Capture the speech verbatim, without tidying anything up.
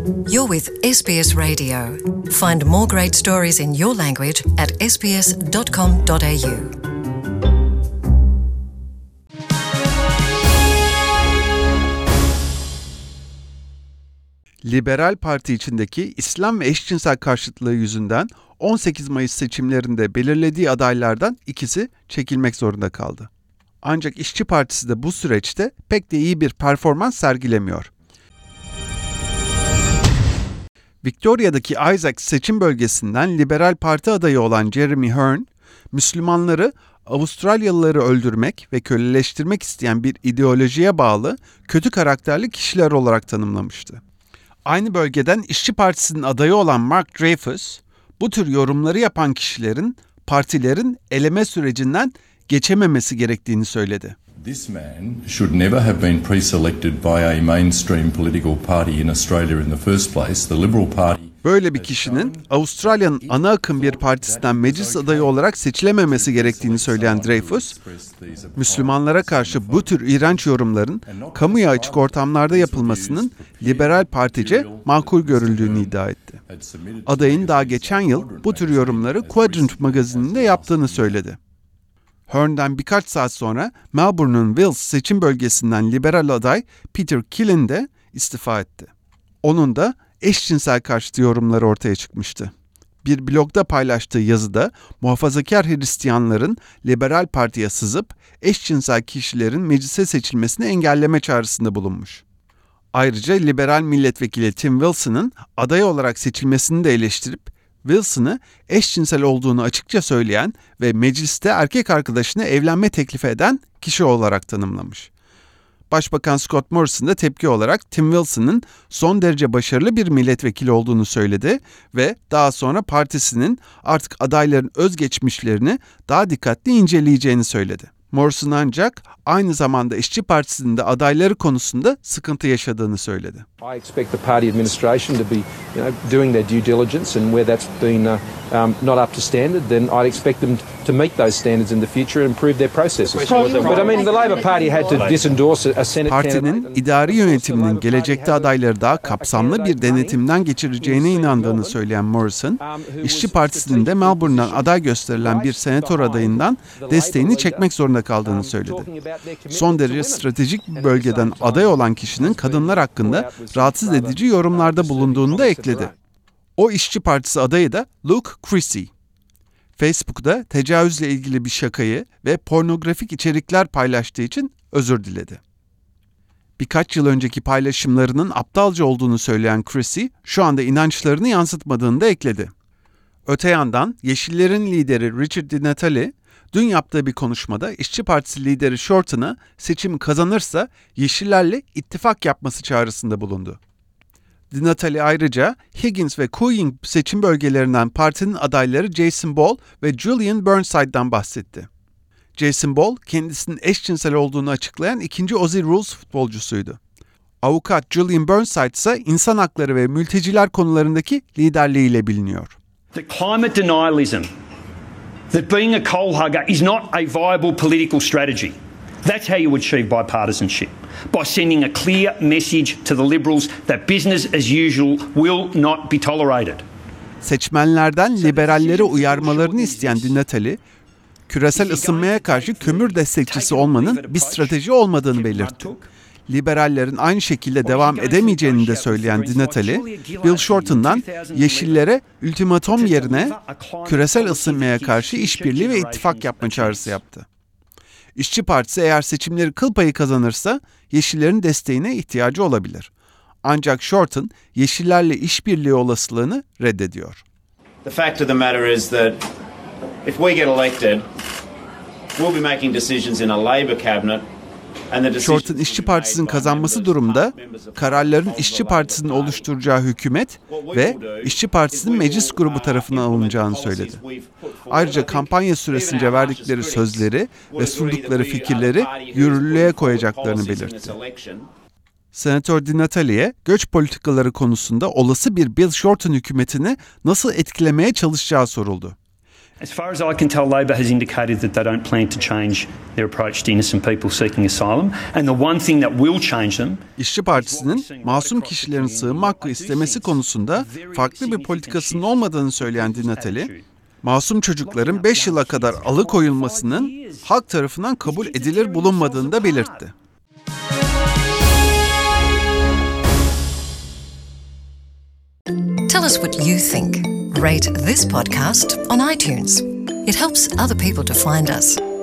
You're with S B S Radio. Find more great stories in your language at s b s dot com dot a u. Liberal Parti içindeki İslam ve eşcinsel karşıtlığı yüzünden on sekiz Mayıs seçimlerinde belirlediği adaylardan ikisi çekilmek zorunda kaldı. Ancak İşçi Partisi de bu süreçte pek de iyi bir performans sergilemiyor. Victoria'daki Isaac seçim bölgesinden Liberal Parti adayı olan Jeremy Hearn, Müslümanları Avustralyalıları öldürmek ve köleleştirmek isteyen bir ideolojiye bağlı kötü karakterli kişiler olarak tanımlamıştı. Aynı bölgeden İşçi Partisi'nin adayı olan Mark Dreyfus, bu tür yorumları yapan kişilerin partilerin eleme sürecinden geçememesi gerektiğini söyledi. This man should never have been pre-selected by a mainstream political party in Australia in the first place. The Liberal Party. Böyle bir kişinin Avustralya'nın ana akım bir partisinden meclis adayı olarak seçilememesi gerektiğini söyleyen Dreyfus, Müslümanlara karşı bu tür iğrenç yorumların kamuya açık ortamlarda yapılmasının liberal partice makul görüldüğünü iddia etti. Adayın daha geçen yıl bu tür yorumları Quadrant magazininde yaptığını söyledi. Hearn'den birkaç saat sonra Melbourne'un Wills seçim bölgesinden liberal aday Peter Killen de istifa etti. Onun da eşcinsel karşıtı yorumları ortaya çıkmıştı. Bir blogda paylaştığı yazıda muhafazakar Hristiyanların Liberal Parti'ye sızıp eşcinsel kişilerin meclise seçilmesini engelleme çağrısında bulunmuş. Ayrıca liberal milletvekili Tim Wilson'ın aday olarak seçilmesini de eleştirip Wilson'ı eşcinsel olduğunu açıkça söyleyen ve mecliste erkek arkadaşına evlenme teklifi eden kişi olarak tanımlamış. Başbakan Scott Morrison da tepki olarak Tim Wilson'ın son derece başarılı bir milletvekili olduğunu söyledi ve daha sonra partisinin artık adayların özgeçmişlerini daha dikkatli inceleyeceğini söyledi. Morrison ancak aynı zamanda İşçi Partisi'nin de adayları konusunda sıkıntı yaşadığını söyledi. I expect the party administration to be, you know, doing their due diligence, and where that's been uh, um, not up to standard, then I'd expect them to meet those standards in the future and improve their processes. But I mean, the Labor Party had to disendorse a Senate candidate. Partinin idari yönetiminin gelecekte adayları daha kapsamlı bir denetimden geçireceğine inandığını söyleyen Morrison, İşçi Partisi'nin de Melbourne'dan aday gösterilen bir senatör adayından desteğini çekmek zorunda kaldığını söyledi. Son derece stratejik bir bölgeden aday olan kişinin kadınlar hakkında rahatsız edici yorumlarda bulunduğunu da ekledi. O İşçi Partisi adayı da Luke Creasy. Facebook'ta tecavüzle ilgili bir şakayı ve pornografik içerikler paylaştığı için özür diledi. Birkaç yıl önceki paylaşımlarının aptalca olduğunu söyleyen Creasy, şu anda inançlarını yansıtmadığını da ekledi. Öte yandan Yeşillerin lideri Richard Di Natale, dün yaptığı bir konuşmada İşçi Partisi lideri Shorten'a seçimi kazanırsa Yeşillerle ittifak yapması çağrısında bulundu. Di Natale ayrıca Higgins ve Kooyong seçim bölgelerinden partinin adayları Jason Ball ve Julian Burnside'dan bahsetti. Jason Ball, kendisinin eşcinsel olduğunu açıklayan ikinci Aussie Rules futbolcusuydu. Avukat Julian Burnside ise insan hakları ve mülteciler konularındaki liderliğiyle biliniyor. The climate denialism that being a coal hugger is not a viable political strategy. That's how you achieve bipartisanship, by sending a clear message to the Liberals that business as usual will not be tolerated. Seçmenlerden liberalleri uyarmalarını isteyen Di Natale, küresel ısınmaya karşı kömür destekçisi olmanın bir strateji olmadığını belirtti. Liberallerin aynı şekilde devam edemeyeceğini de söyleyen Di Natale, Bill Shorten'dan Yeşillere ultimatom yerine küresel ısınmaya karşı işbirliği ve ittifak yapma çağrısı yaptı. İşçi Partisi eğer seçimleri kıl payı kazanırsa Yeşillerin desteğine ihtiyacı olabilir. Ancak Shorten, Yeşillerle işbirliği olasılığını reddediyor. The fact of the matter is that if we get elected, we'll be making decisions in a Labor cabinet. Shorten İşçi Partisi'nin kazanması durumunda kararların İşçi Partisi'nin oluşturacağı hükümet ve İşçi Partisi'nin meclis grubu tarafından alınacağını söyledi. Ayrıca kampanya süresince verdikleri sözleri ve sundukları fikirleri yürürlüğe koyacaklarını belirtti. Senatör Di Natale'ye göç politikaları konusunda olası bir Bill Shorten hükümetini nasıl etkilemeye çalışacağı soruldu. As far as I can tell, Labor has indicated that they don't plan to change their approach to innocent people seeking asylum. And the one thing that will change them... İşçi Partisi'nin masum kişilerin sığınma hakkı istemesi konusunda farklı bir politikasının olmadığını söyleyen Di Natale, masum çocukların beş yıla kadar alıkoyulmasının halk tarafından kabul edilir bulunmadığını da belirtti. Tell us what you think. Rate this podcast on iTunes. It helps other people to find us.